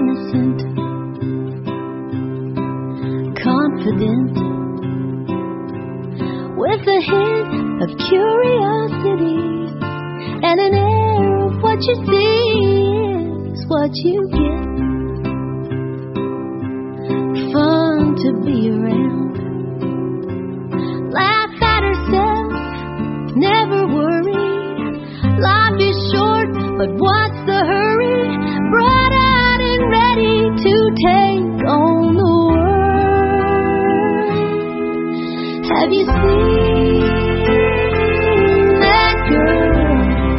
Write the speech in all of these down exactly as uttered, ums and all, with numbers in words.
innocent, confident, with a hint of curiosity and an air of what you see is what you get. Fun to be around, laugh at herself, never worried. Life is short, but what's the hurry? Bright-eyed and ready to take on the world. Have you seen that girl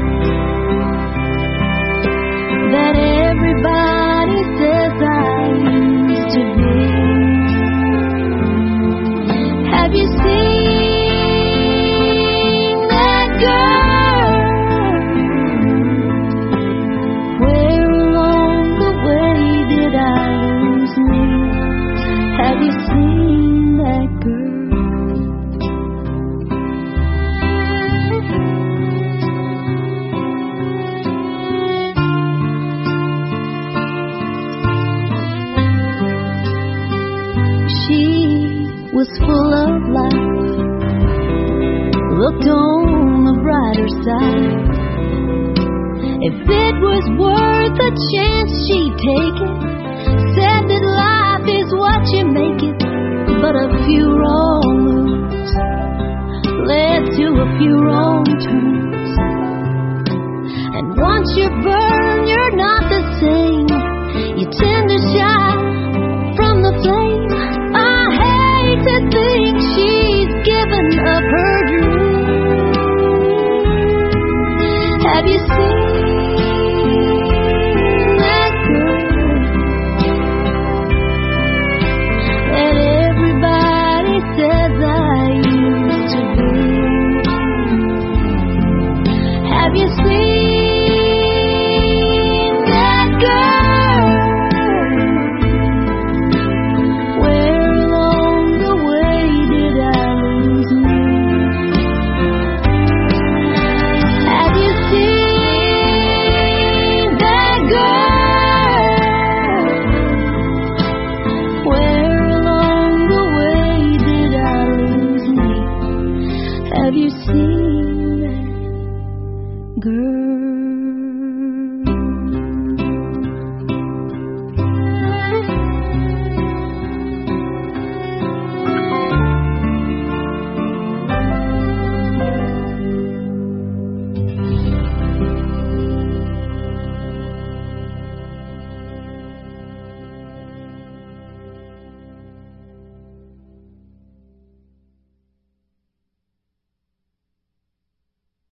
that everybody says I used to be? Have you seen that girl? Where along the way did I lose me? Have you seen that girl? Was full of life, looked on the brighter side. If it was worth a chance, she'd take it. Said that life is what you make it, but a few wrong moves led to a few wrong turns. And once you're burned, you're not the same. You tend to